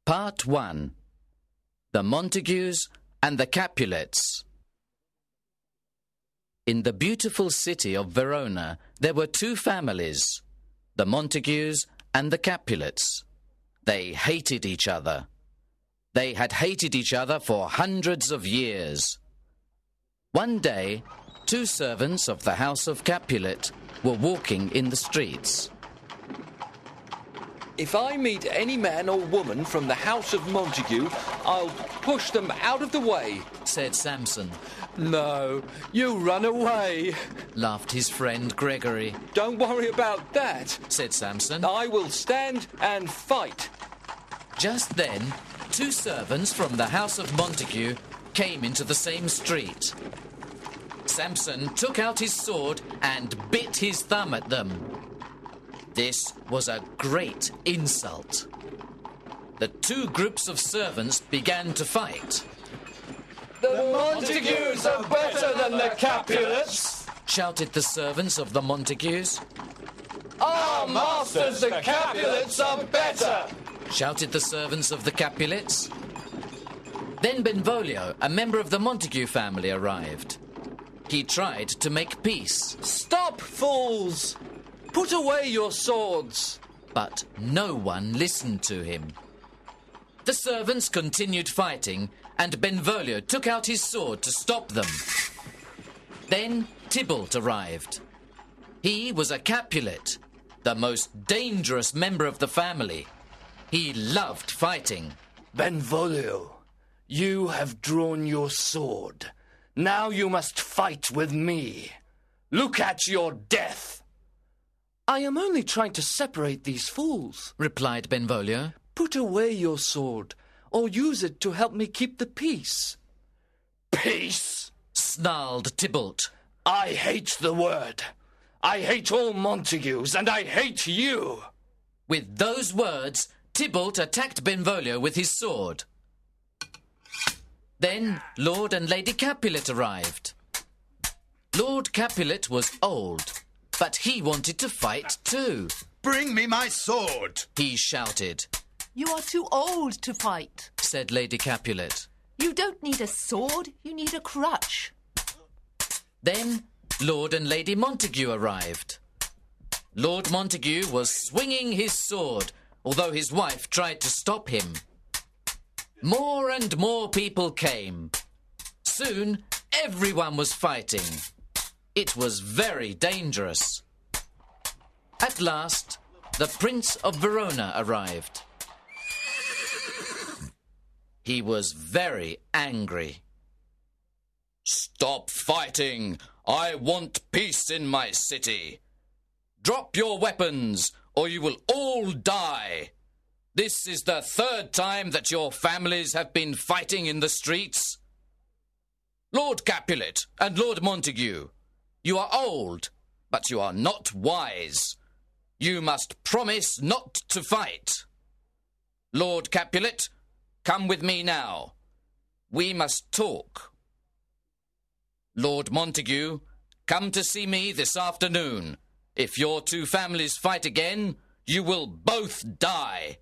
Part 1. The Montagues and the Capulets. In the beautiful city of Verona, there were two families, the Montagues and the Capulets. They hated each other. They had hated each other for hundreds of years. One day, two servants of the house of Capulet were walking in the streets. If I meet any man or woman from the house of Montague, I'll push them out of the way, said Samson. No, you run away, laughed his friend Gregory. Don't worry about that, said Samson. I will stand and fight. Just then, two servants from the house of Montague came into the same street. Samson took out his sword and bit his thumb at them. This was a great insult. The two groups of servants began to fight. The Montagues are better than the Capulets, shouted the servants of the Montagues. Our masters, the Capulets, are better, shouted the servants of the Capulets. Then Benvolio, a member of the Montague family, arrived. He tried to make peace. Stop, fools! Put away your swords! But no one listened to him. The servants continued fighting, and Benvolio took out his sword to stop them. Then Tybalt arrived. He was a Capulet, the most dangerous member of the family. He loved fighting. Benvolio, you have drawn your sword. Now you must fight with me. Look at your death. I am only trying to separate these fools, replied Benvolio. Put away your sword, or use it to help me keep the peace. Peace? Snarled Tybalt. I hate the word. I hate all Montagues, and I hate you. With those words, Tybalt attacked Benvolio with his sword. Then Lord and Lady Capulet arrived. Lord Capulet was old, but he wanted to fight too. Bring me my sword, he shouted. You are too old to fight, said Lady Capulet. You don't need a sword, you need a crutch. Then Lord and Lady Montague arrived. Lord Montague was swinging his sword, although his wife tried to stop him. More and more people came. Soon, everyone was fighting. It was very dangerous. At last, the Prince of Verona arrived. He was very angry. Stop fighting! I want peace in my city. Drop your weapons, or you will all die. This is the third time that your families have been fighting in the streets. Lord Capulet and Lord Montague, you are old, but you are not wise. You must promise not to fight. Lord Capulet, come with me now. We must talk. Lord Montague, come to see me this afternoon. If your two families fight again, you will both die.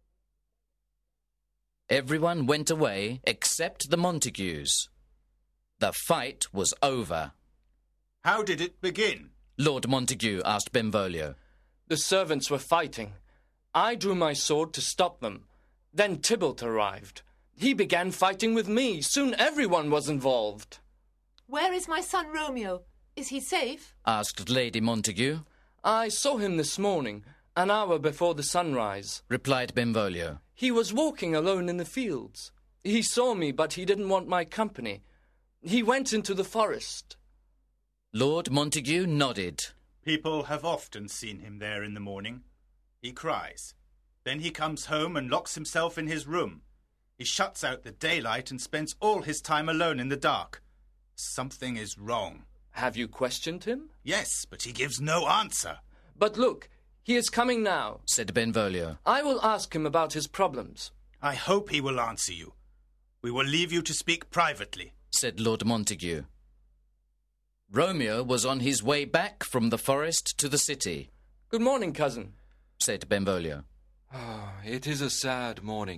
Everyone went away except the Montagues. The fight was over. How did it begin? Lord Montague asked Benvolio. The servants were fighting. I drew my sword to stop them. Then Tybalt arrived. He began fighting with me. Soon everyone was involved. Where is my son Romeo? Is he safe? Asked Lady Montague. I saw him this morning, an hour before the sunrise, replied Benvolio. He was walking alone in the fields. He saw me, but he didn't want my company. He went into the forest. Lord Montague nodded. People have often seen him there in the morning. He cries. Then he comes home and locks himself in his room. He shuts out the daylight and spends all his time alone in the dark. Something is wrong. Have you questioned him? Yes, but he gives no answer. But look, he is coming now, said Benvolio. I will ask him about his problems. I hope he will answer you. We will leave you to speak privately, said Lord Montague. Romeo was on his way back from the forest to the city. Good morning, cousin, said Benvolio. It is a sad morning,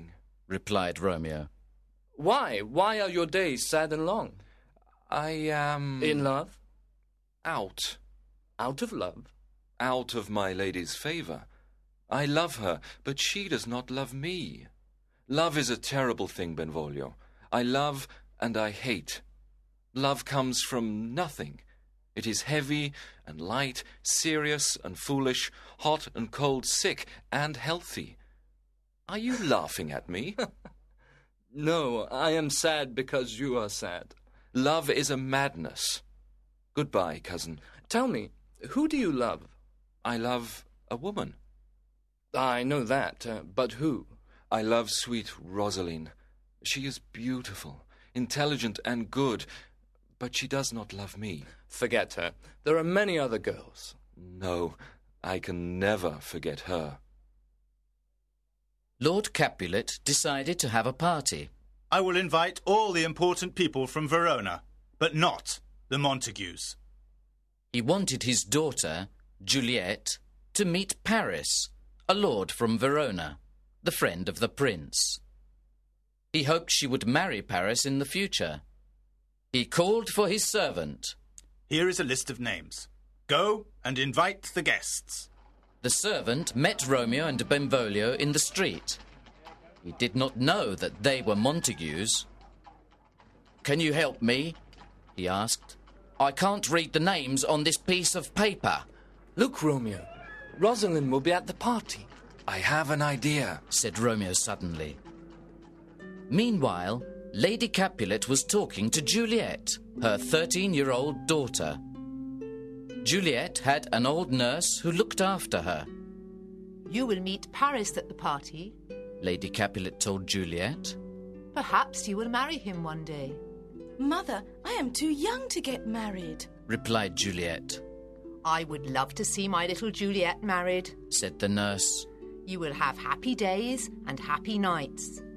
replied Romeo. Why? Why are your days sad and long? I am... In love? out. Out of love? Out of my lady's favour. I love her, but she does not love me. Love is a terrible thing, Benvolio. I love and I hate. Love comes from nothing. It is heavy and light, serious and foolish, hot and cold, sick and healthy. Are you laughing at me? No, I am sad because you are sad. Love is a madness. Goodbye, cousin. Tell me, who do you love? I love a woman. I know that, but who? I love sweet Rosaline. She is beautiful, intelligent and good, but she does not love me. Forget her. There are many other girls. No, I can never forget her. Lord Capulet decided to have a party. I will invite all the important people from Verona, but not the Montagues. He wanted his daughter, Juliet, to meet Paris, a lord from Verona, the friend of the prince. He hoped she would marry Paris in the future. He called for his servant. Here is a list of names. Go and invite the guests. The servant met Romeo and Benvolio in the street. He did not know that they were Montagues. "Can you help me?" he asked. "I can't read the names on this piece of paper." Look, Romeo. Rosalind will be at the party. I have an idea, said Romeo suddenly. Meanwhile, Lady Capulet was talking to Juliet, her 13-year-old daughter. Juliet had an old nurse who looked after her. You will meet Paris at the party. Lady Capulet told Juliet. Perhaps you will marry him one day. Mother, I am too young to get married, replied Juliet. I would love to see my little Juliet married, said the nurse. You will have happy days and happy nights.